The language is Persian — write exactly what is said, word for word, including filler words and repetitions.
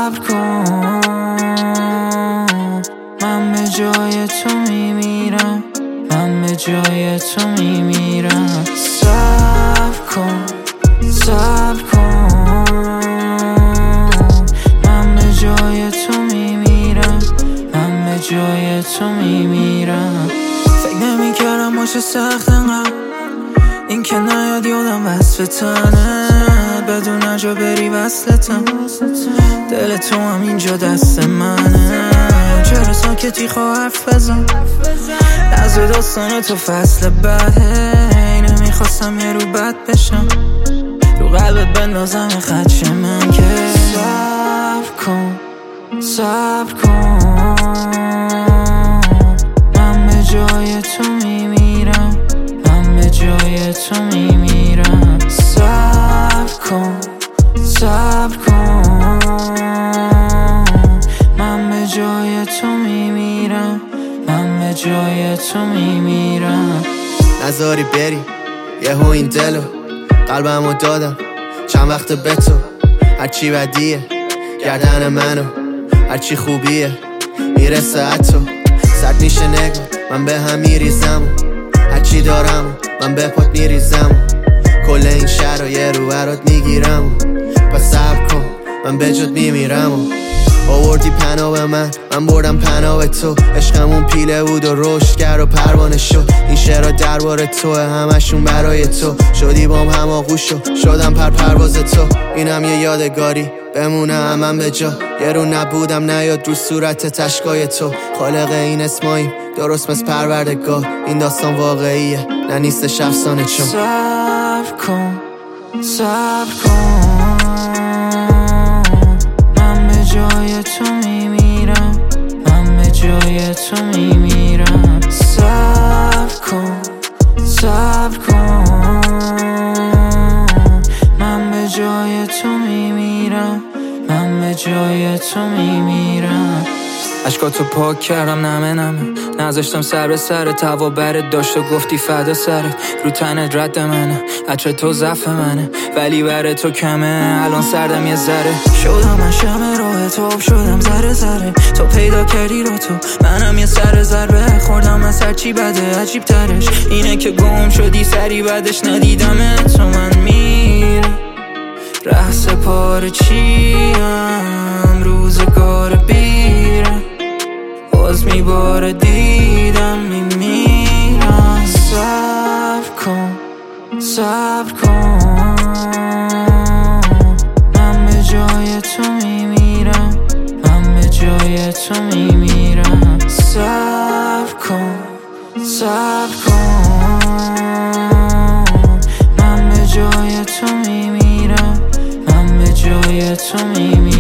صبر کن، من به جای تو میمیرم، من به جای تو میمیرم. صبر کن، صبر کن، من به جای تو میمیرم، من به جای تو میمیرم. فکر نمیکردم باشه سخت انقدر، این که نیاد یادم وصف تنه، بدون جا بری وصلتم، دل تو هم اینجا دست منه. چرا ساکتی خواه حرف بزن، نزد داستان تو فصل بعده، نمیخواستم یه رو بد بشم، رو قلبت بندازم یه خدش من که صبر کن، صبر کن، من به جای تو میمیرم، من به جای تو میمیرم. صبر کن، صبر کن، من به جای تو میمیرم، من به جای تو میمیرم. نذاری بری یهو این دلو قلبمو دادم چند وقت به تو، هرچی بدیه گردن منو، هرچی خوبیه میرسه اتو. سرد میشه نگاه من به هم میریزم، هرچی دارم من به پات میریزم، کل این شهر رو یه رو برات میگیرم. پس صبر کن من به جد میمیرم. آوردی پناه به من، من بردم پناه به تو، عشقمون پیله بود و رشد کرد و پروانه شد. این شعرها درباره توه، همشون برای تو، شدی بام هماغوش شد، شدم پر پرواز تو. اینم یه یادگاری بمونه همم به جا، یه رو نبودم نیاد رو صورت تشکای تو. خالق این اسماییم درست مثل پروردگار، این داستان واقعیه نه نیستش افسانه. چون صبر کن، صبر کن، من به جای تو میمیرم، من به جای تو میمیرم. صبر کن، صبر کن، من به جای تو میمیرم، من به جای تو میمیرم. اشکاتو پاک کردم نمه نمه، نذاشتم سر به سر توا برت داشت و گفتی فدا سرت، رو تنت رد منه، عطر تو ضعف منه، ولی بر تو کمه، الان سردم یه ذره. شدم من شمع راه تو، آب شدم ذره ذره، تو پیدا کردی رو تو، منم یه سر ضربه خوردم از هرچی بده. عجیب ترش اینه که گم شدی سری بعدش ندیدم تو، من میره رحص پاره چیم، روزگار بیره باز میباره دیدم میمیرم. صبر کن، صبر کن، من به جای تو میمیرم، من به جای تو میمیرم. صبر کن، صبر کن، من به جای تو میمیرم، من به جای تو میمیرم.